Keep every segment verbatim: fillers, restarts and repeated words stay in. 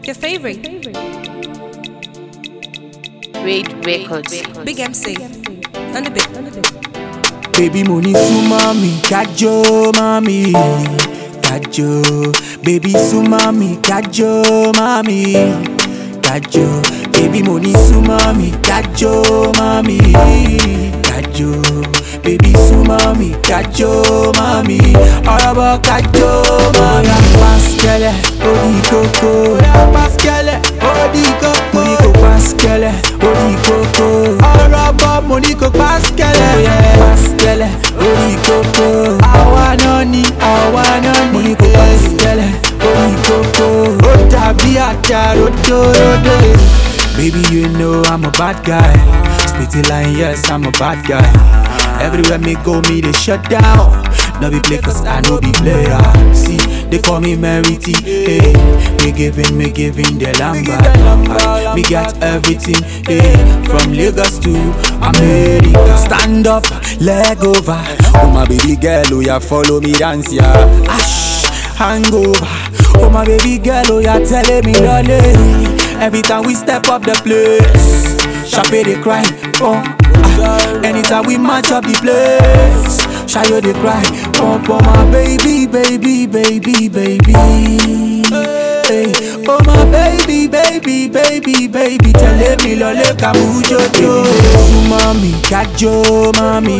Your favorite. Raid Records. Big M C. On the bit. Baby money su mami, kajo mami, kajo. Baby su mami, kajo mami, kajo. Baby money su mami, kajo mami, kajo. Baby su mami, kajo mami, araba kajo mami. Paskele, odi koko, paskele, odi koko. Moniko paskele, odi koko. Araba moniko paskele, paskele, odi koko. Awa noni, awa noni. Moniko paskele, odi koko. Otabi ataro do do. Baby, you know I'm a bad guy. Spitty line, yes, I'm a bad guy. Everywhere me go, me they shut down. No be play cause I know be player. See, they call me Mary T. Hey, me giving, me giving the lamba. Me got everything, hey, from Lagos to America. Stand up, leg over. Oh my baby girl, oh yeah, follow me dance, yeah. Ash, hangover. Oh my baby girl, oh yeah, telling me lolly. Every time we step up the place, Chape they cry, oh. Ah, anytime we match up the place, Shayo they cry, oh, oh my baby, baby, baby, baby. Hey, oh my baby, baby, baby, baby. Tell me lole kabujo jo. Sumami, kajo mami,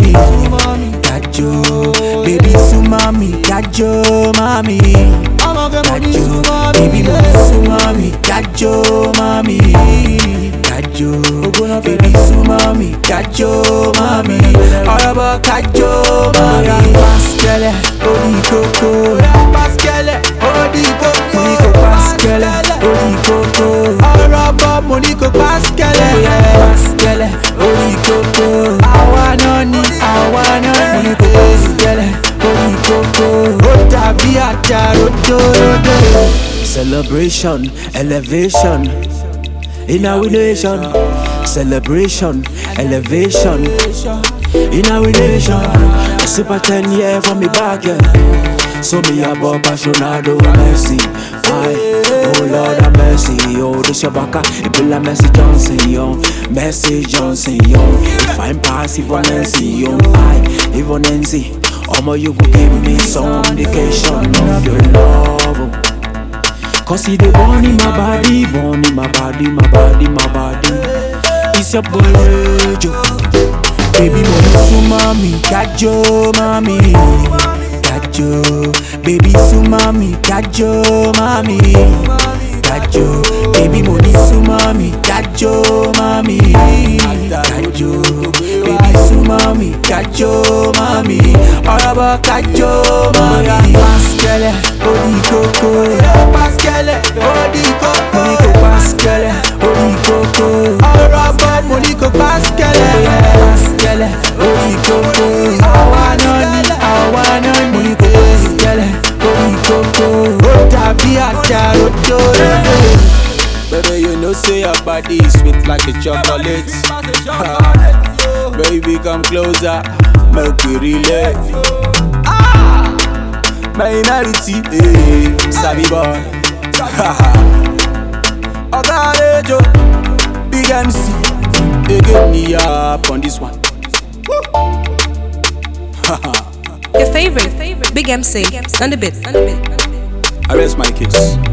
kajo. Baby sumami, kajo mami, kajo. Baby sumami, kajo mami, kajo. Baby sumami, kajo mami, araba kajo mami. Paskele, odi koko, paskele, odi koko. Moniko paskele, odi koko. Araba moniko paskele, paskele, odi koko. Awa noni, awa noni. Moniko paskele, odi koko. Otabi ataro do do. Celebration, elevation in our nation. Celebration, elevation in our nation. A super ten year from me back, yeah. So me about Ronaldo Messi. Aye, oh Lord have mercy, yo. This your baka, it be like Messi Johnson, yo. Messi Johnson, yo. If I'm pass, if on N C, yo. Aye, if on N C, Omo you go give me some indication of your love. Cause he the born in my body, born in my body, my body, my body. It's your boy Joe. Baby money su mami, kajo mami, kajo. Baby su mami, kajo mami, kajo. Baby money su mami, kajo mami, kajo. Baby su mami, kajo mami, araba kajo mami. Paskele, odi koko, paskele, odi koko. Moniko paskele, odi koko. Araba moniko paskele, paskele, odi koko. Awa noni, awa noni. Moniko paskele, odi koko. Otabi ataro do do. Baby, you know say your body is sweet like a chocolate. Baby, come closer, make we relate. Ah, minority, hey, Sabi boy. Ogarejo, Big M C, they get me up on this one. Your favorite. Big M C. On the bit. I rest my case.